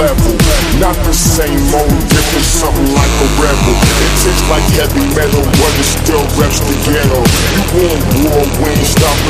level. Not the same old, different, something like a rebel. It tastes like heavy metal, but it still reps the ghetto. You want war, we ain't stopping